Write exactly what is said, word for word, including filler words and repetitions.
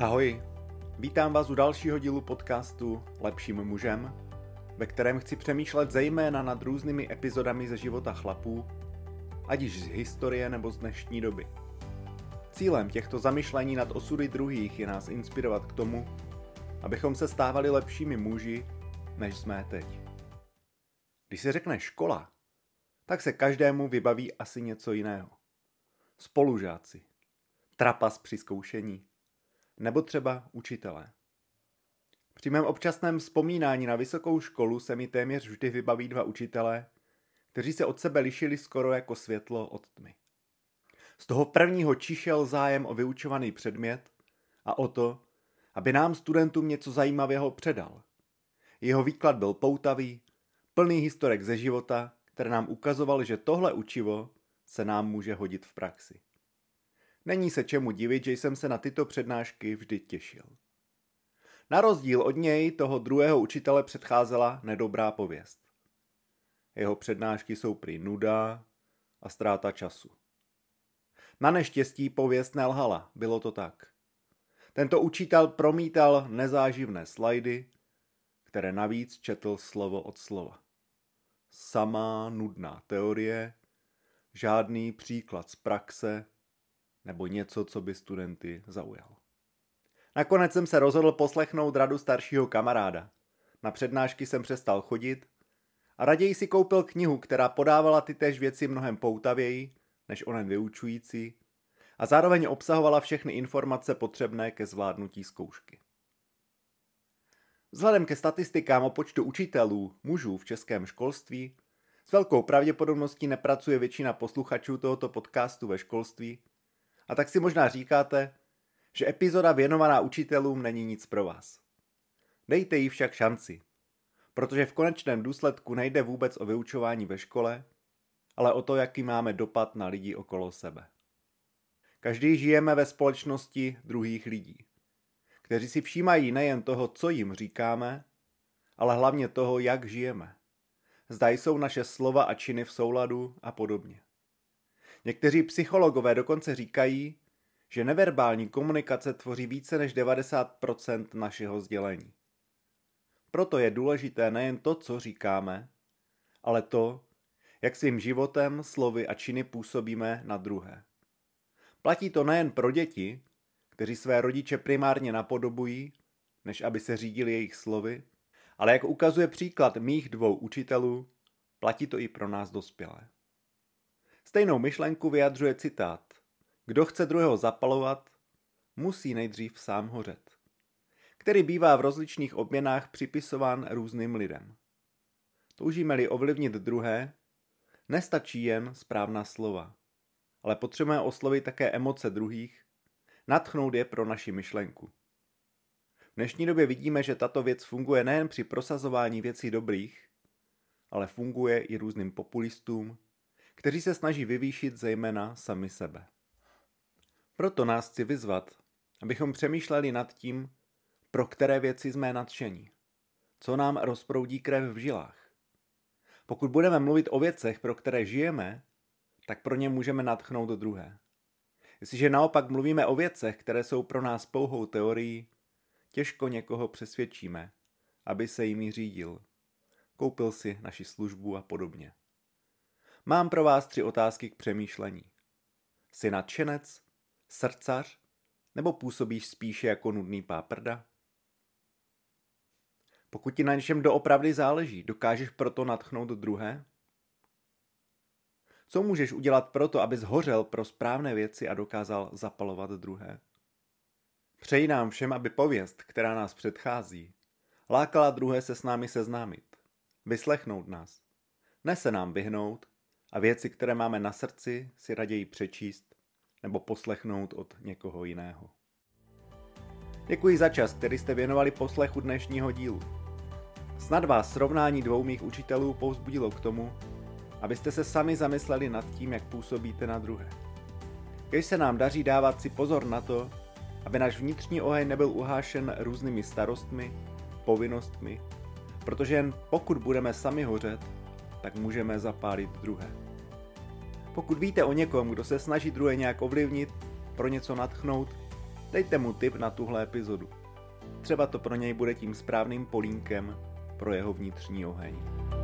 Ahoj, vítám vás u dalšího dílu podcastu Lepším mužem, ve kterém chci přemýšlet zejména nad různými epizodami ze života chlapů, ať již z historie nebo z dnešní doby. Cílem těchto zamyšlení nad osudy druhých je nás inspirovat k tomu, abychom se stávali lepšími muži, než jsme teď. Když se řekne škola, tak se každému vybaví asi něco jiného. Spolužáci, trapas při zkoušení, nebo třeba učitelé. Při mém občasném vzpomínání na vysokou školu se mi téměř vždy vybaví dva učitelé, kteří se od sebe lišili skoro jako světlo od tmy. Z toho prvního čišel zájem o vyučovaný předmět a o to, aby nám studentům něco zajímavého předal. Jeho výklad byl poutavý, plný historek ze života, které nám ukazovaly, že tohle učivo se nám může hodit v praxi. Není se čemu divit, že jsem se na tyto přednášky vždy těšil. Na rozdíl od něj, toho druhého učitele, předcházela nedobrá pověst. Jeho přednášky jsou prý nuda a ztráta času. Na neštěstí pověst nelhala, bylo to tak. Tento učitel promítal nezáživné slajdy, které navíc četl slovo od slova. Samá nudná teorie, žádný příklad z praxe, nebo něco, co by studenty zaujalo. Nakonec jsem se rozhodl poslechnout radu staršího kamaráda. Na přednášky jsem přestal chodit a raději si koupil knihu, která podávala tytéž věci mnohem poutavěji než onen vyučující a zároveň obsahovala všechny informace potřebné ke zvládnutí zkoušky. Vzhledem ke statistikám o počtu učitelů, mužů v českém školství, s velkou pravděpodobností nepracuje většina posluchačů tohoto podcastu ve školství, a tak si možná říkáte, že epizoda věnovaná učitelům není nic pro vás. Dejte jí však šanci, protože v konečném důsledku nejde vůbec o vyučování ve škole, ale o to, jaký máme dopad na lidi okolo sebe. Každý žijeme ve společnosti druhých lidí, kteří si všímají nejen toho, co jim říkáme, ale hlavně toho, jak žijeme. Zda jsou naše slova a činy v souladu a podobně. Někteří psychologové dokonce říkají, že neverbální komunikace tvoří více než devadesát procent našeho sdělení. Proto je důležité nejen to, co říkáme, ale to, jak svým životem, slovy a činy působíme na druhé. Platí to nejen pro děti, kteří své rodiče primárně napodobují, než aby se řídili jejich slovy, ale jak ukazuje příklad mých dvou učitelů, platí to i pro nás dospělé. Stejnou myšlenku vyjadřuje citát: Kdo chce druhého zapalovat, musí nejdřív sám hořet, který bývá v rozličných obměnách připisován různým lidem. Toužíme-li ovlivnit druhé, nestačí jen správná slova, ale potřebujeme oslovit také emoce druhých, nadchnout je pro naši myšlenku. V dnešní době vidíme, že tato věc funguje nejen při prosazování věcí dobrých, ale funguje i různým populistům, kteří se snaží vyvýšit zejména sami sebe. Proto nás chci vyzvat, abychom přemýšleli nad tím, pro které věci jsme nadšení, co nám rozproudí krev v žilách. Pokud budeme mluvit o věcech, pro které žijeme, tak pro ně můžeme nadchnout druhé. Jestliže naopak mluvíme o věcech, které jsou pro nás pouhou teorií, těžko někoho přesvědčíme, aby se jimi řídil, koupil si naši službu a podobně. Mám pro vás tři otázky k přemýšlení. Jsi nadšenec, srdcař, nebo působíš spíše jako nudný páprda? Pokud ti na něčem doopravdy záleží, dokážeš proto nadchnout druhé? Co můžeš udělat proto, abys hořel pro správné věci a dokázal zapalovat druhé? Přeji nám všem, aby pověst, která nás předchází, lákala druhé se s námi seznámit, vyslechnout nás, ne se nám vyhnout a věci, které máme na srdci, si raději přečíst nebo poslechnout od někoho jiného. Děkuji za čas, který jste věnovali poslechu dnešního dílu. Snad vás srovnání dvou mých učitelů povzbudilo k tomu, abyste se sami zamysleli nad tím, jak působíte na druhé. Když se nám daří dávat si pozor na to, aby náš vnitřní oheň nebyl uhášen různými starostmi, povinnostmi, protože jen pokud budeme sami hořet, tak můžeme zapálit druhé. Pokud víte o někom, kdo se snaží druhé nějak ovlivnit, pro něco nadchnout, dejte mu tip na tuhle epizodu. Třeba to pro něj bude tím správným polínkem pro jeho vnitřní oheň.